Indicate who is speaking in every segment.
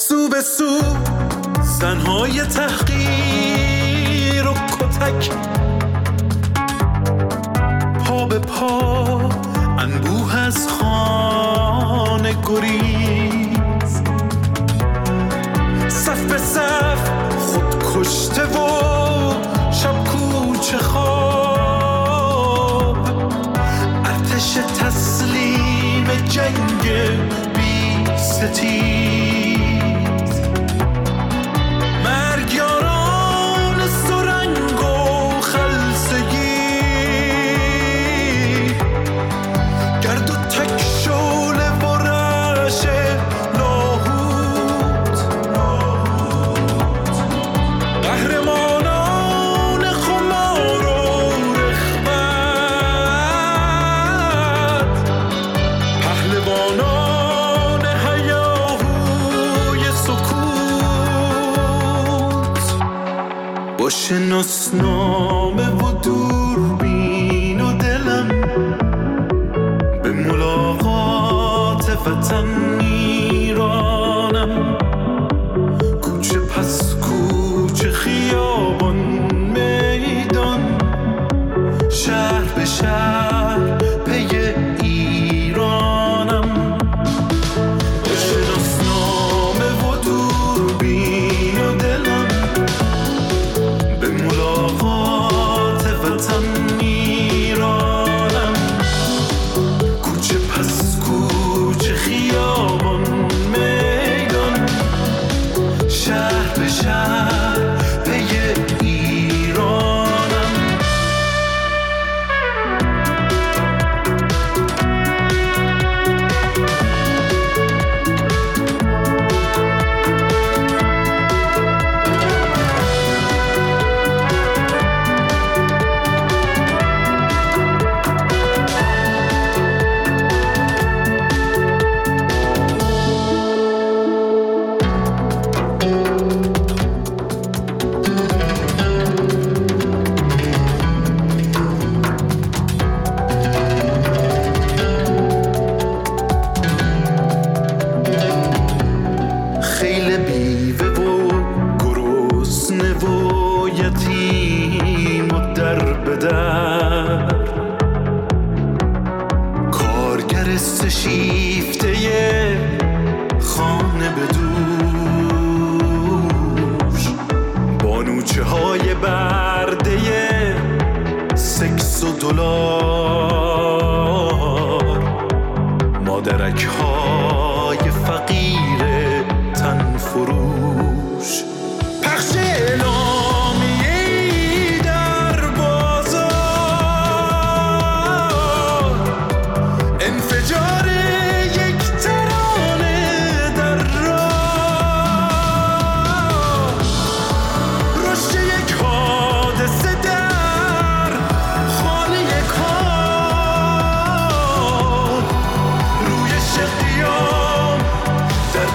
Speaker 1: سو به سو زنهای تحقیر و کتک، پا به پا انبوه از خانه گریز، صف به صف خود کشته و شب کوچه خواب، ارتش تسلیم جنگ بی ستیز، مرگیاران سرنگ و خلسگی، گرد و تک شعله و رعش لاهوت، قهرمانان خمار و رغبت، پهلوانان هیاهوی سکوت، با شناسنامه و دوربین و دلم به ملاقات وطن میرانم، کوچه پس کوچه، خیابان میدان، شهر به شهر پی ایرانم، با شناسنامه و دوربین و دلم به ملاقات وطن میرانم، کوچه پس کوچه، خیابان میدان، شهر به شهر پی ایرانم. خیل بیوه و گرسنه و یتیم و در به در، کارگر سشیفته خانه به دوش، بانوچه های برده سکس و دلار، مادرک های فقیر تن فروش، پخش اعلامیه‌ای در بازار، انفجار یک ترانه در راه، رشد یک حادثه در خانه کار، رویش قیام در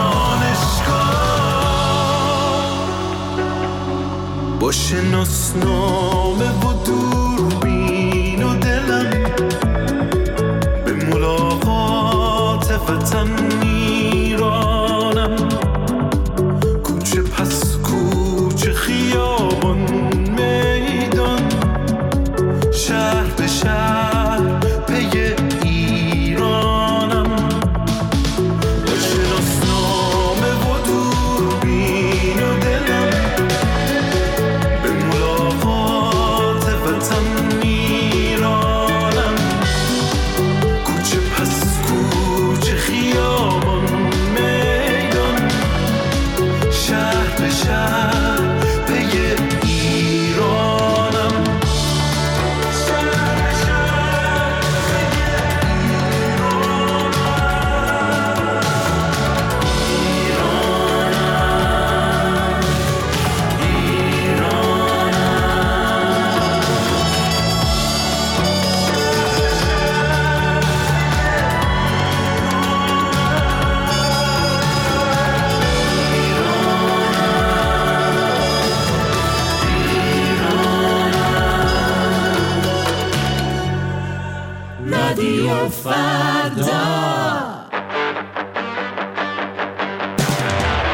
Speaker 1: با شناسنامه و دوربین و دلم به ملاقات وطن میرانم، کوچه پس کوچه، خیابان میدان، شهر به شهر پی ایرانم، با شناسنامه و دوربین و دلم به ملاقات وطن میرانم، کوچه پس کوچه، خیابان میدان، شهر به شهر پی ایرانم، شهر به شهر پی
Speaker 2: رادیو فردا.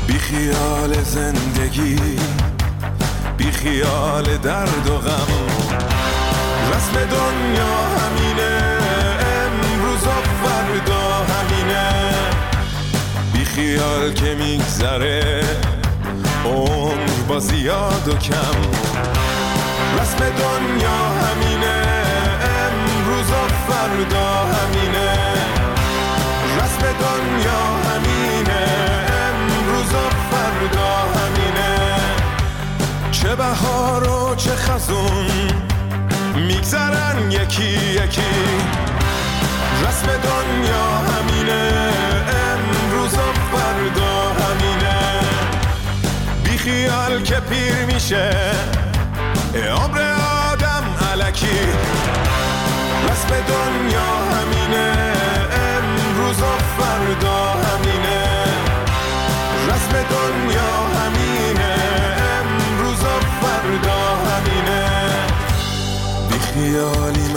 Speaker 1: بی خیال زندگی، بی خیال درد و غم. رسم دنیا همینه، امروز و فردا همینه. بی خیال که میگذره عمر با زیاد و کم. رسم دنیا همینه، امروز و فردا همینه. رسم دنیا همینه، امروز و فردا همینه. چه بهار و چه خزون میگذرن یکی یکی. رسم دنیا همینه، امروز و فردا همینه. بی خیال که پیر میشه عمر آدم الکی. رسم دنیا همینه، امروز و فردا همینه. رسم دنیا همینه، امروز و فردا همینه. بی خیالی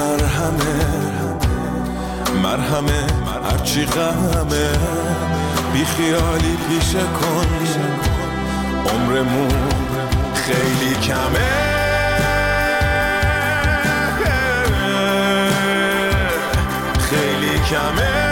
Speaker 1: مرهمه هرچی غمه. بی خیالی پیشه کن، عمرمون خیلی کمه. خیلی کمه.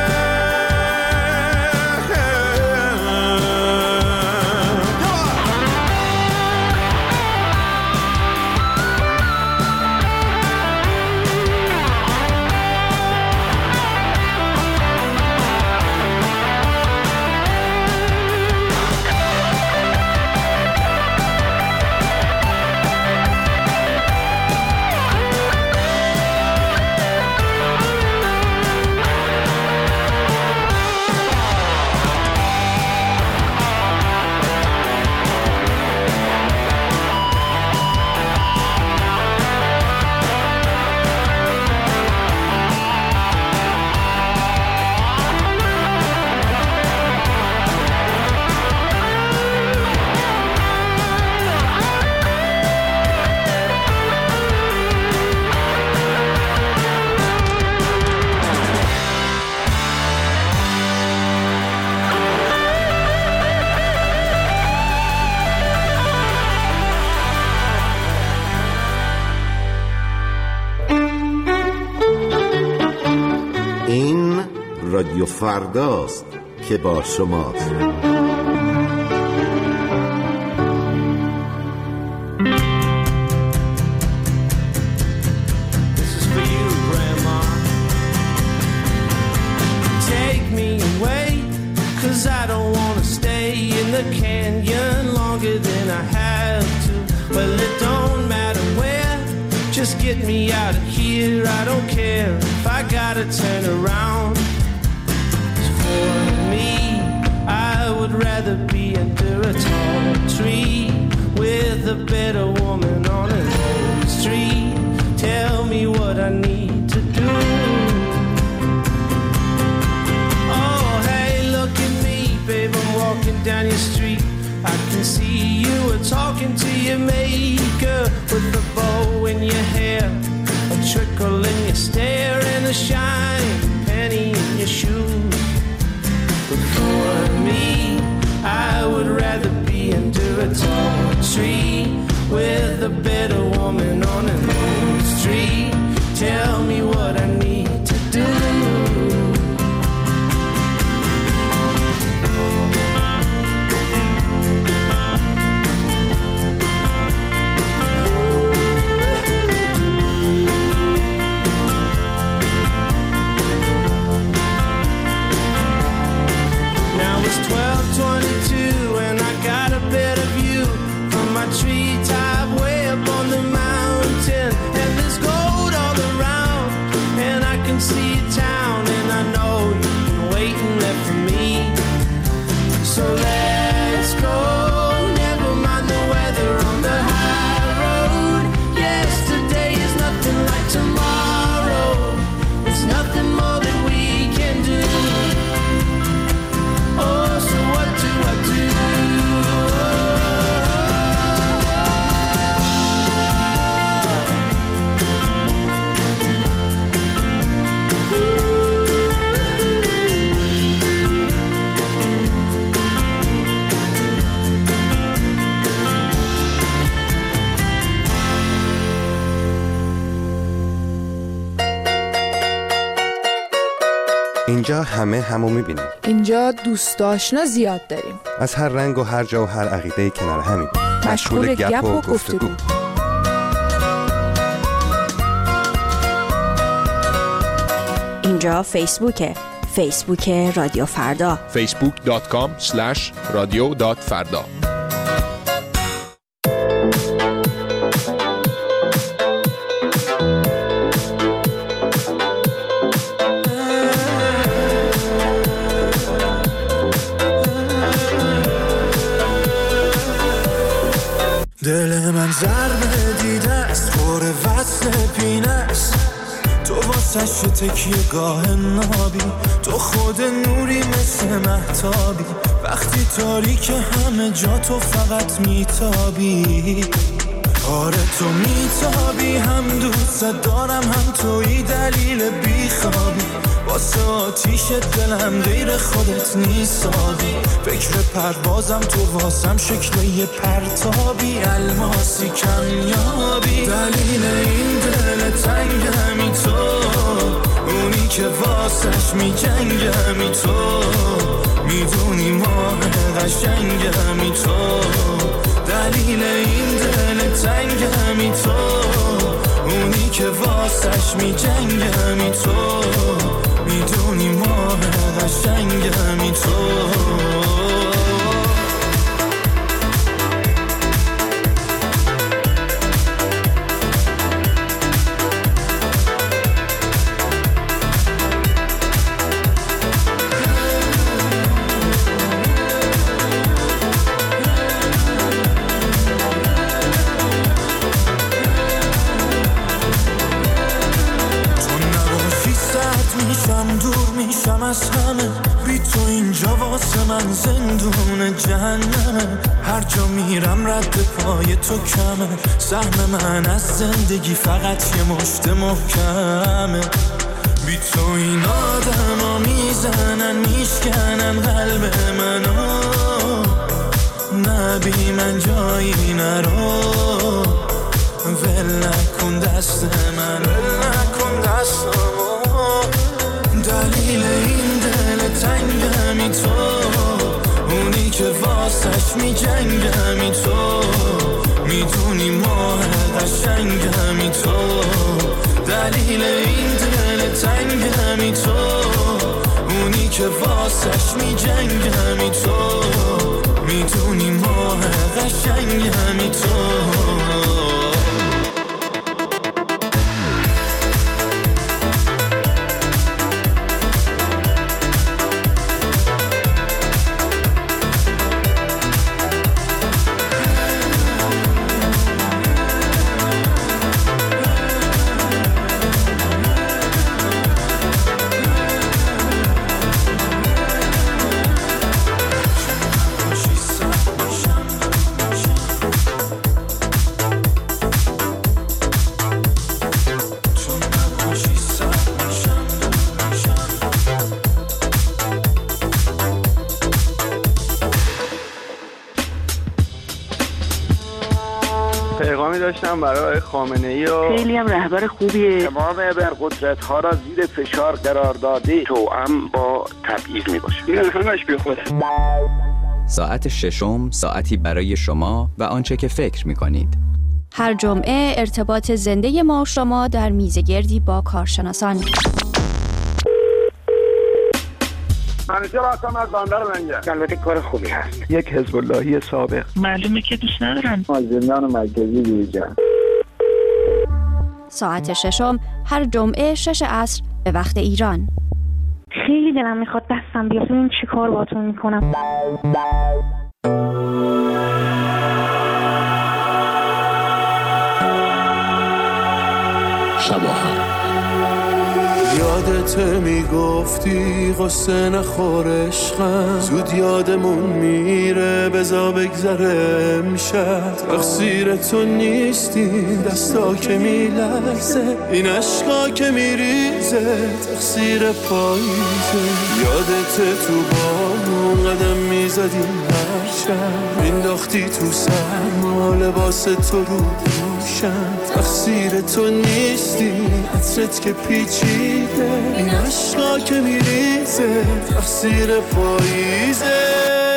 Speaker 2: رادیو فرداست که با شماست.
Speaker 3: Just get me out of here, I don't care if I gotta turn around. For me, I would rather be under a tall tree with a better woman on an old street. Tell me what I need to do. Oh, hey, look at me, babe, I'm walking down your street. I can see you were talking to your maker with a bow in your hair, a trickle in your stare, and a shiny penny in your shoes. But for me, I would rather be under a tall tree with a better woman on an old street. Tell me what I need to do. Treetop way up on the mountain, and there's gold all around, and I can see town, and I know you've been waiting there for me. So let's go, never mind the weather on the high road. Yesterday is nothing like tomorrow. It's nothing more that we can do. Oh, so what do I do? Ooh.
Speaker 4: اینجا همه همو میبینیم.
Speaker 5: اینجا دوست آشنا زیاد داریم.
Speaker 4: از هر رنگ و هر جا و هر عقیده کنار همین.
Speaker 5: مشغول گپ و گفتگو.
Speaker 6: اینجا فیسبوک رادیو فردا.
Speaker 7: facebook.com/radio.farda.
Speaker 1: دل من ضربه دیده است پر وصل پینه است، تو واسش تکیه گاه نابی، تو خود نوری مثل مهتابی، وقتی تاریک همه جا تو فقط میتابی. آره تو میتابی، هم دوست دارم هم توی دلیل بیخوابی، واسه آتیش دلم غیر خودت نیستابی، فکر پروازم تو واسم شکل یه پرتابی، الماسی کمیابی، دلیل این دل تنگمی تو، اونی که واسش میجنگمی تو، میدونی ماه قشنگمی تو، دلیل این دل تنگمی تو، اونی که واسش میجنگمی تو، میدونی ماه قشنگمی تو. از همه بی تو اینجا واسه من زندون جهنمه، هر جا میرم رد پای تو کمه، سهم من از زندگی فقط یه مشت محکمه، بی تو این آدم ها میزنن میشکنن قلب منو، نه بی من جایی نرو، ول نکن دست من، ول نکن دستمو، دلیل این دل تنگمی تو، اونی که واسش میجنگمی تو، میدونی ماه قشنگمی تو، دلیل این دل تنگمی تو، اونی که واسش میجنگمی تو، میدونی ماه قشنگمی تو.
Speaker 8: پیغامی داشتم برای خامنه‌ای و
Speaker 9: خیلی هم رهبر خوبیه،
Speaker 8: تمام ابرقدرت‌ها را زیر فشار قرار داده، توأم با تبعیض میباشه، این همش بیخوده.
Speaker 10: ساعت ششم، ساعتی برای شما و آنچه که فکر می‌کنید.
Speaker 6: هر جمعه ارتباط زنده ما و شما در میزگردی با کارشناسان.
Speaker 8: منیجر هستم از بندر منجر. البته کار خوبی هست. یک حزب اللهی سابق.
Speaker 9: معلومه که دوست ندارن.
Speaker 8: از زندان مرکزی بیرون.
Speaker 6: ساعت ششم هر جمعه 6 عصر به وقت ایران.
Speaker 9: خیلی دلم میخواد دستم بیاد، ببین چی کار باهاتون میکنم.
Speaker 1: شباهت یادت میگفتی قصه نخور عشقم، زود یادمون میره بزا بگذره امشب، تقصیر تو نیستی دستا که میلرزه، این عشقا که میریزه تقصیر پاییزه، یادت تو بامون قدم میزدیم شب مینداختی تو سرما لباس تو رو دوشم تقصیر تو نیستی عطرت که پیچیده این عشقا که میریزه تقصیر پاییزه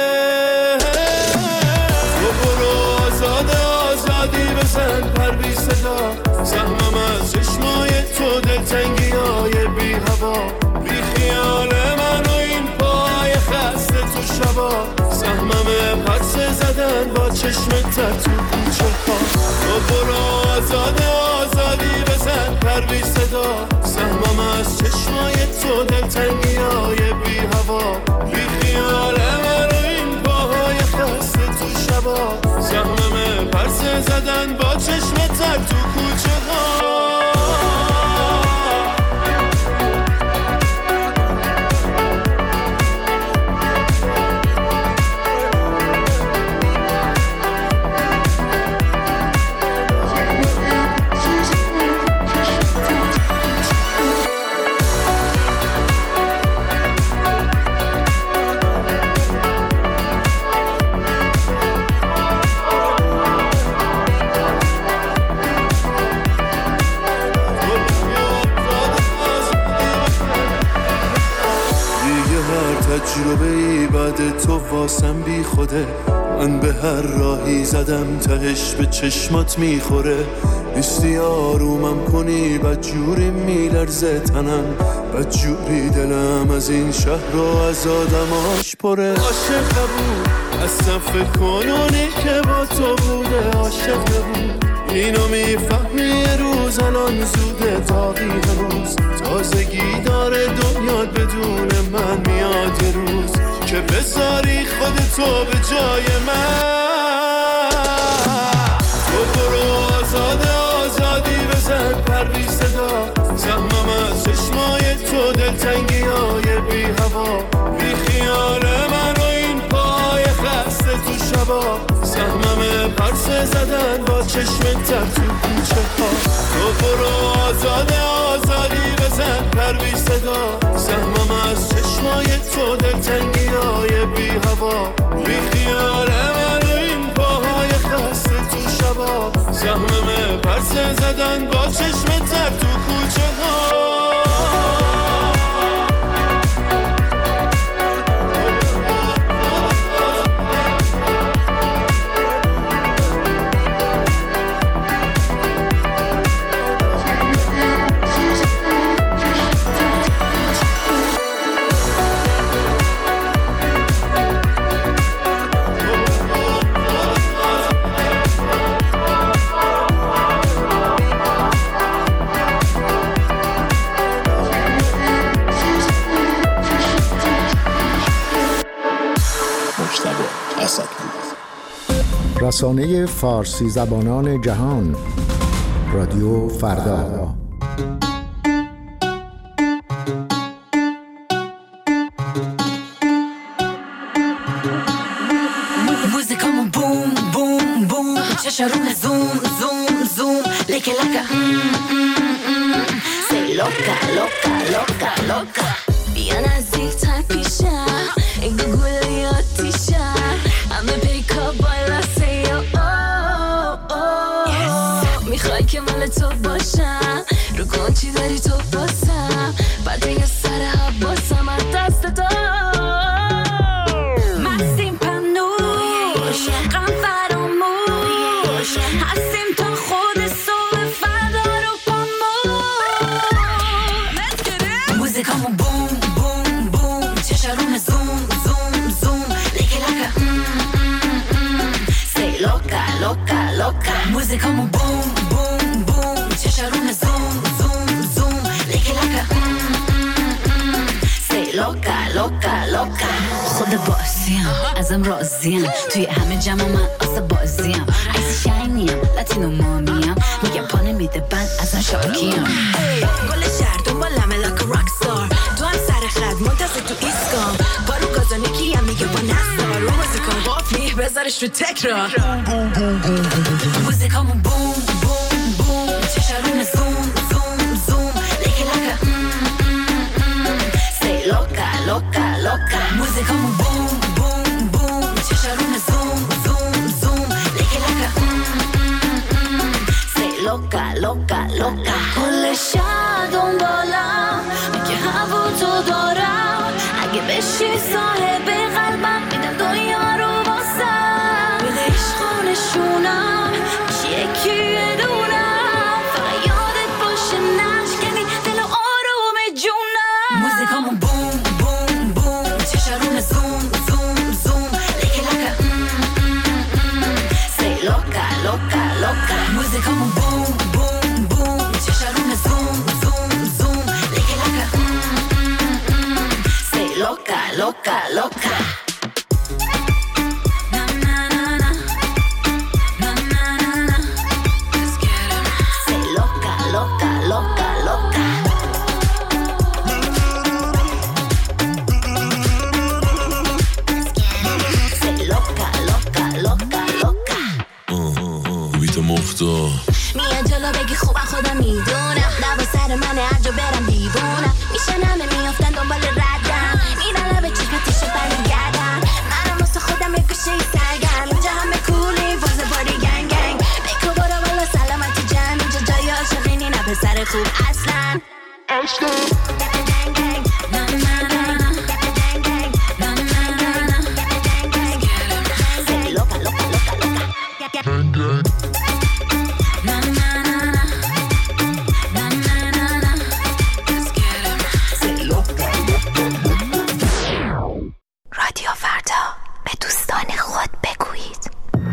Speaker 1: تو برو آزادی بزن پر بی صدا سهمم از چشمای تو دلتنگی های بی هوا بی خیال من و این پای خسته تو شبا سهمم پرسه زدن با چشمت تو کوچه ها تو برو آزادی بزن پر بی صدا سهمم از چشمای تو دلتنگی های بی هوا بی خیال من و این پای خسته تو شبا سهمم پرسه زدن با چشمت تو کوچه ها تجربه‌ای بعد تو واسم بی خوده من به هر راهی زدم تهش به چشمات میخوره نیستی آرومم کنی بدجوری میلرزه تنم بدجوری دلم از این شهر و از آدماش پره عاشق بود اصلا فکر کنونی که با تو بوده عاشق بود اینو میفهمی یه روز الان زوده تاقی هنوز تازگی داره دنیا بدون من میاد یه روز که بذاری خودتو به جای من تو برو آزادی بزن پر بی صدا سهمم از چشمای تو دلتنگی های بی هوا بی خیال من و این پای خسته تو شبا سهمم پرسه زدن با چشمت تو کوچه ها تو برو آزادی بزن پر بی صدا سهمم از چشمای تو دلتنگی های بی هوا بی خیال من و این پاهای خسته تو شبا سهمم پرسه زدن با چشمت تو کوچه ها
Speaker 7: رسانه فارسی زبانان جهان رادیو فردا
Speaker 11: موزیکامون بوم بوم بوم چشارون زوم زوم زوم لکه لکه سی لوکا لوکا لوکا لوکا بیا نزدیک تر پیشم این گوگل آتیشم همه پیکا بالا سی میخوای که مال تو باشم رو کن چی داری تو باسم بعد یه سر حباسم از دست تو مستیم پنوش غم فراموش هستیم تا خود صبح فردا رو پاموش موزیکامون بوم بوم بوم چشارون زوم زوم زوم لکه لکه سی لوکا لوکا لوکا موزیکامون بوم بوم بوم چشارون زوم زوم زوم لکه لکه سی لوکا لوکا لوکا خود بازیم ازم راضیم توی همه جمع من آسه بازیم ایسی شاینیم لاتینو مامیم میگم پا نمیده بند ازم شاکیم گل شهر دنبالمه لاک راکستار تو هم سر خد منتظر تو ایسکام بارو گازانه کیم میگه با نستار رو موزیکام قافلی بذارش رو تکرار موزیکامون بوم بوم بوم چشارون زوم زوم زوم لکه لکه سی لوکا لوکا لوکا موزیکامون بوم بوم بوم چشارون
Speaker 12: گفتم
Speaker 11: میاد جلو بگی خوبم خودم میدونم لبا سر منه هر جا برم دیوونم میشن همه میافتن دنبال ردم میرن لبه چشمتشو برمیگردن منم واسه خودم یه گوشه سرگرم اینجا همه کولی فاز باری گنگ گنگ بکو برو بالا سلامتی جمع اینجا جای عاشقینی نه پسر خوب اصلا
Speaker 13: رادیو فردا به دوستان خود بگویید.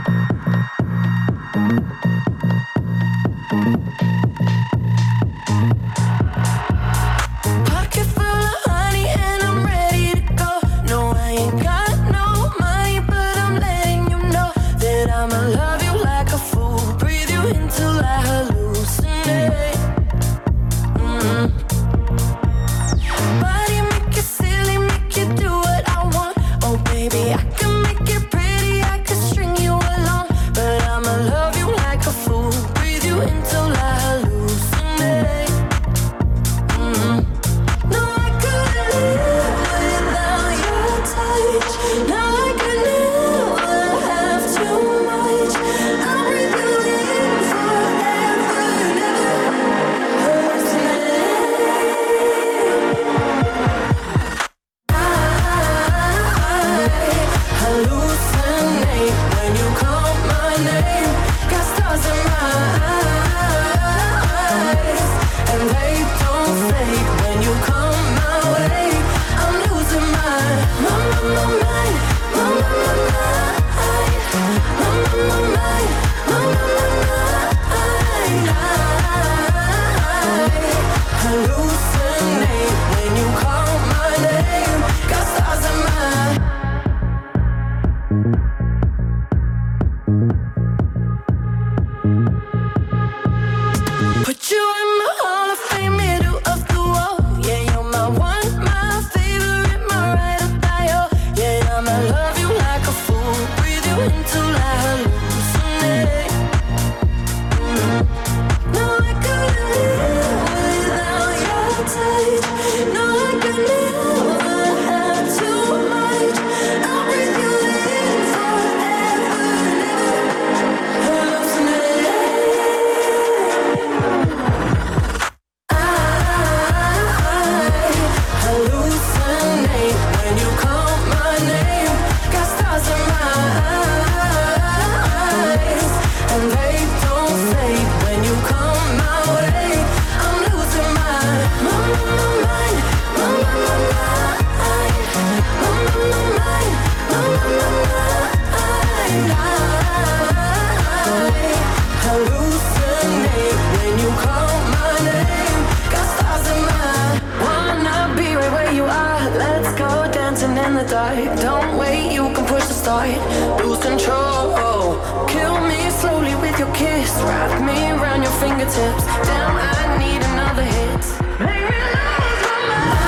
Speaker 3: Don't wait, you can push the start. Lose control. Kill me slowly with your kiss. Wrap me around your fingertips. Damn, I need another hit. Make me lose my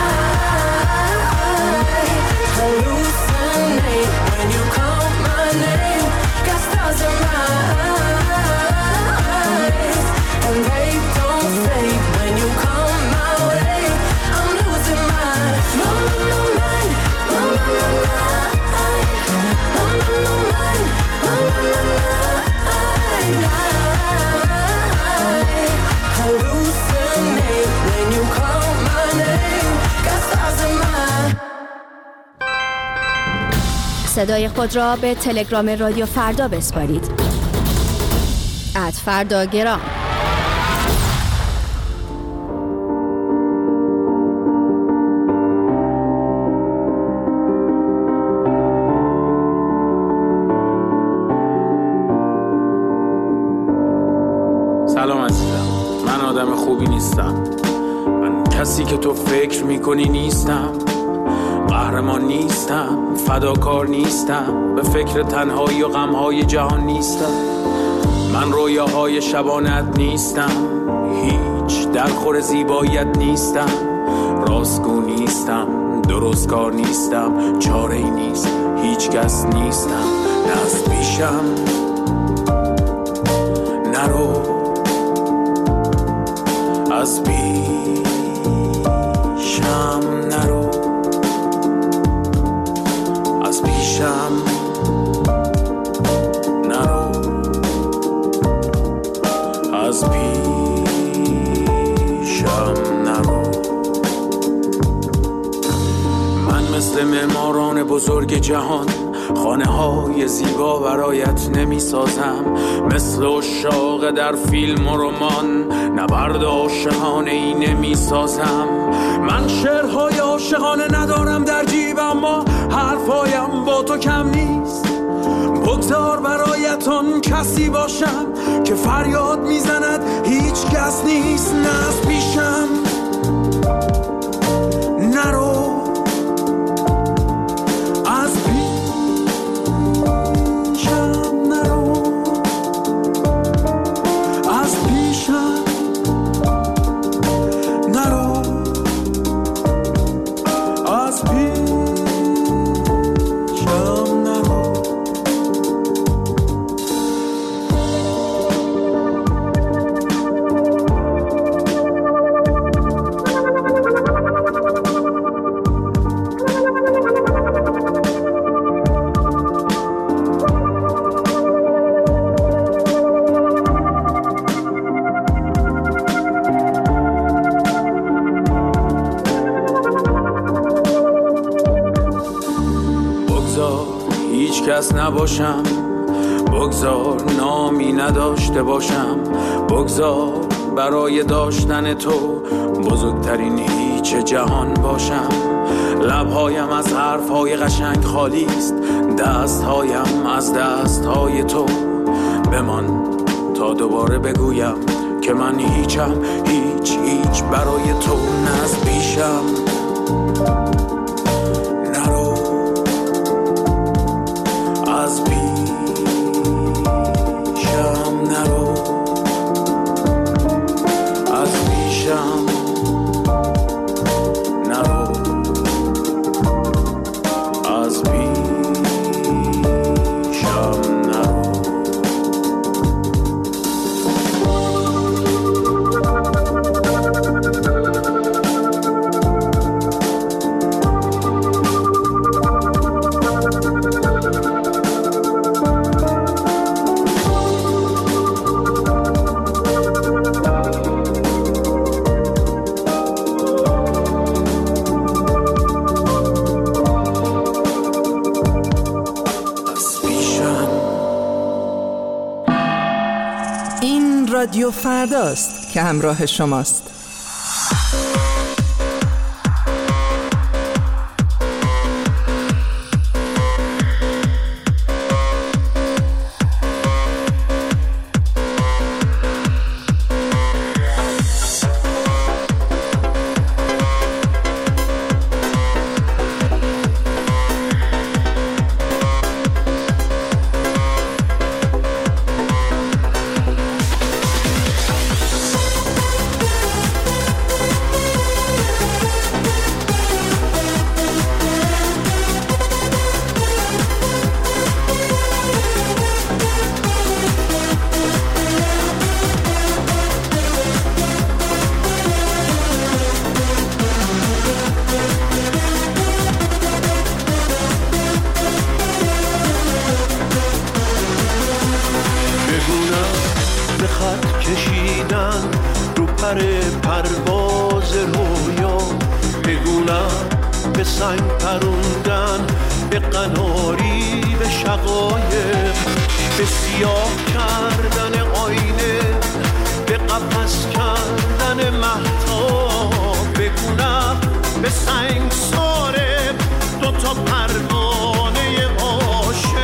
Speaker 3: mind. Hallucinate when you call my name. Got stars in my eyes, and they don't fade when you come my way. I'm losing my mind. Hallucinate when you call my name. Got stars in my.
Speaker 6: صدای خود را به تلگرام رادیو فردا بسپارید. @فرداگرام.
Speaker 14: سلام عزیزم، من آدم خوبی نیستم. من کسی که تو فکر میکنی نیستم. قهرمان نیستم، فداکار نیستم، به فکر تنهایی و غمهای جهان نیستم. من رویاهای شبانت نیستم، هیچ درخور زیباییت نیستم. راستگو نیستم، درستکار نیستم، چاره‌ای نیست، هیچ کس نیستم. نه از پیشم نرو از پیشم نرو از پیشم نرو از پیشم نرو من مثل معماران بزرگ جهان خانه های زیبا برایت نمی سازم، مثل عشاق در فیلم و رمان نبرد عاشقانه ای نمی سازم. من شعرهای عاشقانه ندارم در جیب، اما حرفایم با تو کم نیست. بگذار برایت آن کسی باشم که فریاد میزند هیچ کس نیست. نه از پیشم نرو از کس نباشم، بگذار نامی نداشته باشم، بگذار برای داشتن تو بزرگترین هیچ جهان باشم. لبهایم از حرفهای قشنگ خالی است، دستهایم از دستهای تو. بمان تا دوباره بگویم که من هیچم، هیچ برای تو. نه از پیشم نرو از پیشم نرو از پیشم نرو از پیشم نرو.
Speaker 12: رادیو فرداست که همراه شماست.
Speaker 1: پرواز رویا بگونم به سنگ پروندن، به قناری، به شقایق، به سیاه کردن آینه، به قفس کردن مهتاب. بگونم به سنگ ساره دوتا پروانه عاشق.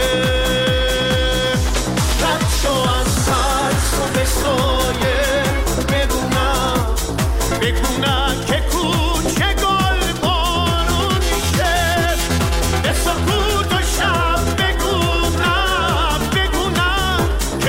Speaker 1: رد شو از ترس و به سایه، بگونم که کوچه گل بارون میشه. به سکوت و شب بگونم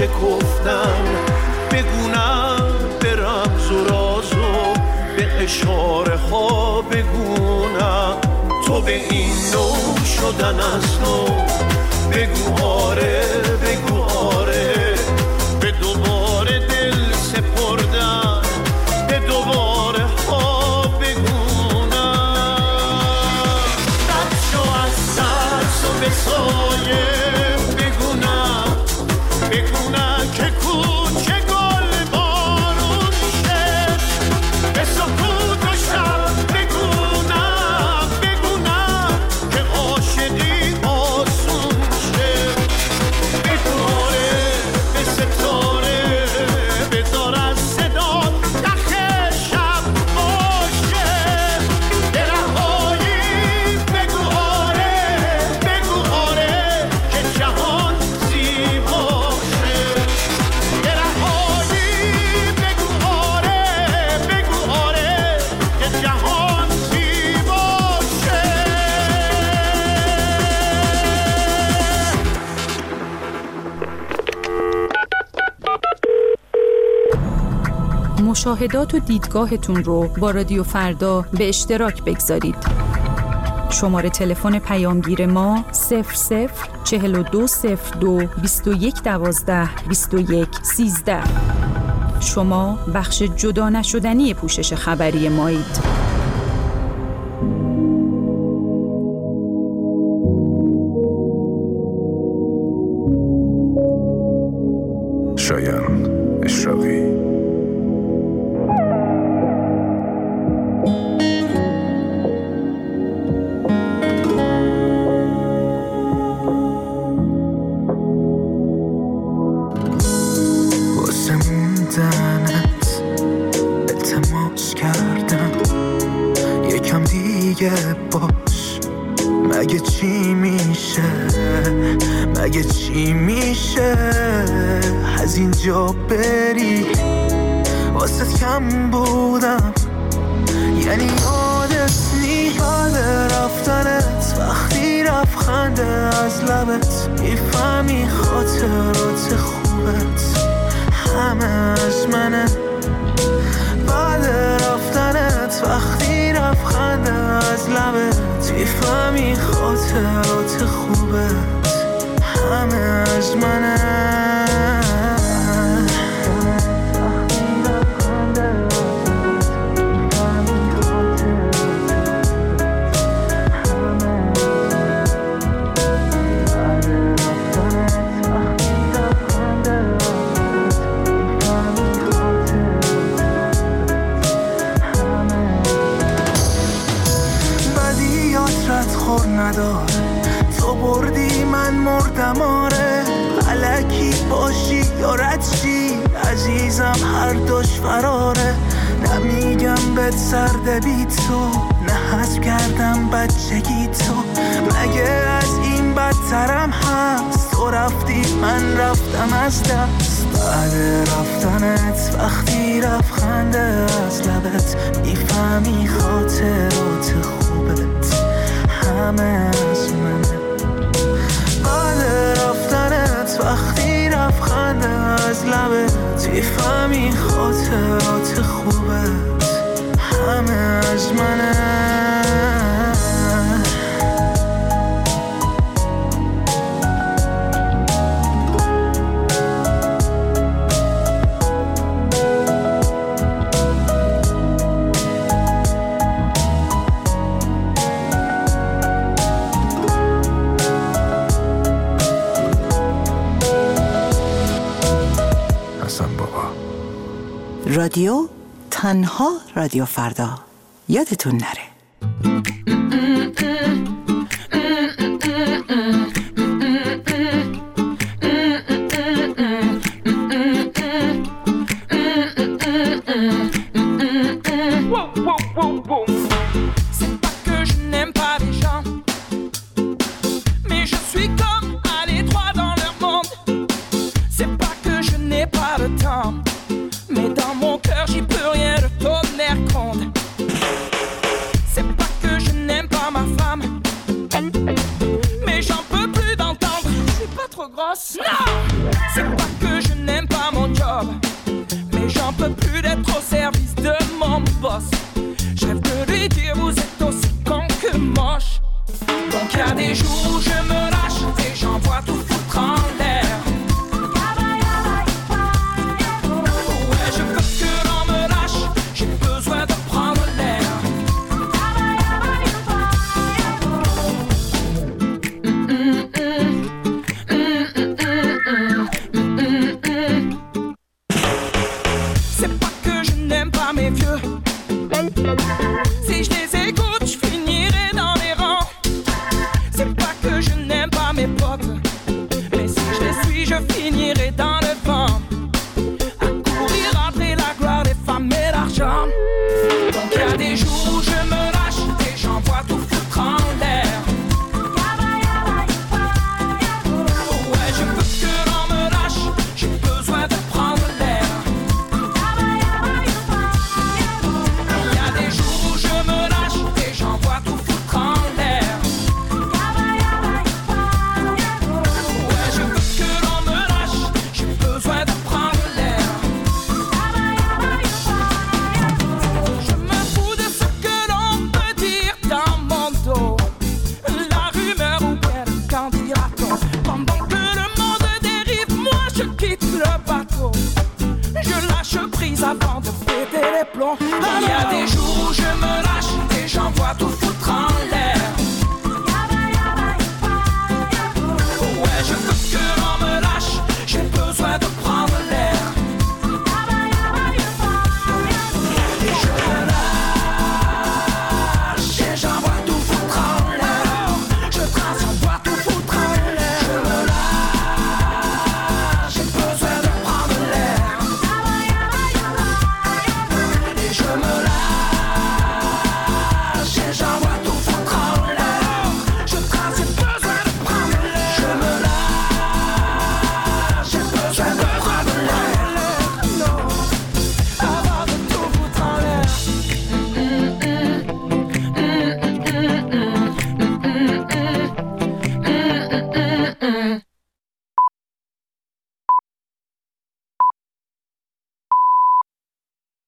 Speaker 3: شکفتن، بگونم به رمز و راز و به اشاره ها بگونم تو به این نوع شدن از نو بگو آره، بگو آره، به دوباره دل سپردن، به دوباره ها بگونم دست و از ترس و به سایه بگونم، بگونم که کوچه گل بارون شه، به سکوت و شب بگونم، بگونم که عاشقی آسون شه، بگو آره به ستاره بذار از صدا دخ شب باشه، به رهایی بگو آره، بگو آره که جهان زیباشه، به رهایی بگو آره، بگو آره که جهان زیباشه.
Speaker 15: مشاهدات و دیدگاهتون رو با رادیو فردا به اشتراک بگذارید. شماره تلفن پیامگیر ما 004202 2112 2113. شما بخش جدا نشدنی پوشش خبری مایید.
Speaker 16: شایان اشراقی.
Speaker 17: واسه موندنت التماس کردم یکم دیگه باش، مگه چی میشه، مگه چی میشه از اینجا بری، واسه کم بودم یعنی یادت یاد رفتنت وقتی رفخنده از لبت میفهمی خاطرات خوبت همه از منه، بعد رفتنت وقتی رفخنده از لبت میفهمی خاطرات خوبت همه از منه. ندار تو بردی من مردم آره، الکی باشی یا رد شی عزیزم هر دوش فراره، نمیگم بهت سرده بی تو، نه حذف کردم بچگی تو، مگه از این بدترم هست، تو رفتی من رفتم از دست، بعد رفتنت وقتی رفخنده از لبت میفهمی خاطرات خوبت همه از منه، بعد رفتنت وقتی رفخنده از لبت میفهمی خاطرات خوبت همه از منه.
Speaker 18: رادیو تنها رادیو فردا، یادتون نره.
Speaker 3: d'être au service de mon boss. Je rêve de lui dire vous êtes aussi con que moche. Donc y'a des jours où je me lâche et j'envoie tout foutre en l'air. Ouais, je veux que l'on me lâche, j'ai besoin de prendre l'air. C'est pas que je n'aime pas mes vieux. Si je les écoute, je finirai dans les rangs. C'est pas que je n'aime pas mes potes, mais si je les suis, je finirai dans le vent. À courir après la gloire des femmes et l'argent. Donc y'a des jours où je me lâche et j'envoie tout foutre en l'air. Ouais, je veux que l'on me lâche, j'ai besoin de prendre l'air. Y'a des jours où je me lâche et j'envoie tout foutre en l'air. Ouais, je veux que l'on me lâche, j'ai besoin de prendre l'air. Je me fous de ce que l'on peut dire dans mon dos. La rumeur ou bien le qu'en dira-t-on. Pendant que le monde dérive, moi je quitte le bateau. Je lâche prise avant de péter les plombs. Il y a des jours où je me lâche et j'envoie tout foutre en l'air.